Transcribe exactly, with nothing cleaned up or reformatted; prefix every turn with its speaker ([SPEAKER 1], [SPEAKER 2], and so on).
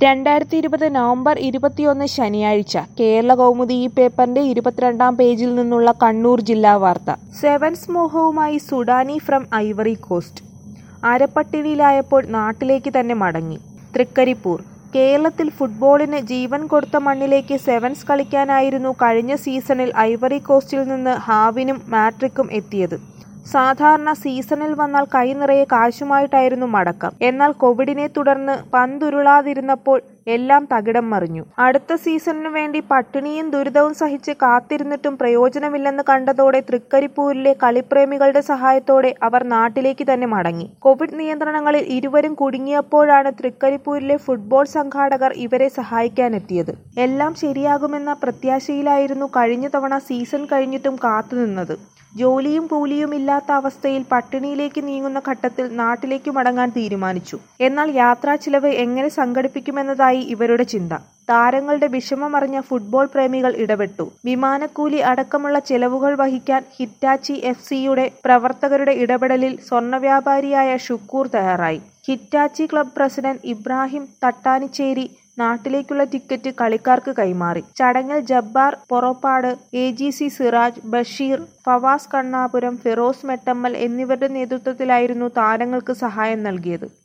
[SPEAKER 1] രണ്ടായിരത്തി ഇരുപത് നവംബർ ഇരുപത്തിയൊന്ന് ശനിയാഴ്ച കേരളകൗമുദി ഈ പേപ്പറിന്റെ ഇരുപത്തിരണ്ടാം പേജിൽ നിന്നുള്ള കണ്ണൂർ ജില്ലാ വാർത്ത. സെവൻസ് മോഹവുമായി സുഡാനി ഫ്രം ഐവറി കോസ്റ്റ്. അരപ്പട്ടിണിയിലായപ്പോൾ നാട്ടിലേക്ക് തന്നെ മടങ്ങി. തൃക്കരിപ്പൂർ. കേരളത്തിൽ ഫുട്ബോളിന് ജീവൻ കൊടുത്ത മണ്ണിലേക്ക് സെവൻസ് കളിക്കാനായിരുന്നു കഴിഞ്ഞ സീസണിൽ ഐവറി കോസ്റ്റിൽ നിന്ന് ഹാവിനും മാട്രിക്കും എത്തിയത്. സാധാരണ സീസണിൽ വന്നാൽ കൈനിറയെ കാശുമായിട്ടായിരുന്നു മടക്കം. എന്നാൽ കോവിഡിനെ തുടർന്ന് പന്തുരുളാതിരുന്നപ്പോൾ എല്ലാം തകിടം മറിഞ്ഞു. അടുത്ത സീസണിനു വേണ്ടി പട്ടിണിയും ദുരിതവും സഹിച്ച് കാത്തിരുന്നിട്ടും പ്രയോജനമില്ലെന്ന് കണ്ടതോടെ തൃക്കരിപ്പൂരിലെ കളിപ്രേമികളുടെ സഹായത്തോടെ അവർ നാട്ടിലേക്ക് തന്നെ മടങ്ങി. കോവിഡ് നിയന്ത്രണങ്ങളിൽ ഇരുവരും കുടുങ്ങിയപ്പോഴാണ് തൃക്കരിപ്പൂരിലെ ഫുട്ബോൾ സംഘാടകർ ഇവരെ സഹായിക്കാനെത്തിയത്. എല്ലാം ശരിയാകുമെന്ന പ്രത്യാശയിലായിരുന്നു കഴിഞ്ഞ തവണ സീസൺ കഴിഞ്ഞിട്ടും കാത്തുനിന്നത്. ജോലിയും കൂലിയും ഇല്ലാത്ത അവസ്ഥയിൽ പട്ടിണിയിലേക്ക് നീങ്ങുന്ന ഘട്ടത്തിൽ നാട്ടിലേക്ക് മടങ്ങാൻ തീരുമാനിച്ചു. എന്നാൽ യാത്രാ ചിലവ് എങ്ങനെ സംഘടിപ്പിക്കുമെന്നതായി ഇവരുടെ ചിന്ത. താരങ്ങളുടെ വിഷമമറിഞ്ഞ ഫുട്ബോൾ പ്രേമികൾ ഇടപെട്ടു. വിമാനക്കൂലി അടക്കമുള്ള ചെലവുകൾ വഹിക്കാൻ ഹിറ്റാച്ചി എഫ് സിയുടെ പ്രവർത്തകരുടെ ഇടപെടലിൽ സ്വർണ്ണവ്യാപാരിയായ ഷുക്കൂർ തയ്യാറായി. Hitachi club president Ibrahim Thattanicheri നാട്ടിലേക്കുള്ള ടിക്കറ്റ് കളിക്കാർക്ക് കൈമാറി. ചടങ്ങിൽ Jabbar Poroppad, A G C Siraj, Basheer, Fawaz Kannapuram, Firoz Mettammal എന്നിവരുടെ നേതൃത്വത്തിലായിരുന്നു താരങ്ങൾക്ക് സഹായം നൽകിയത്.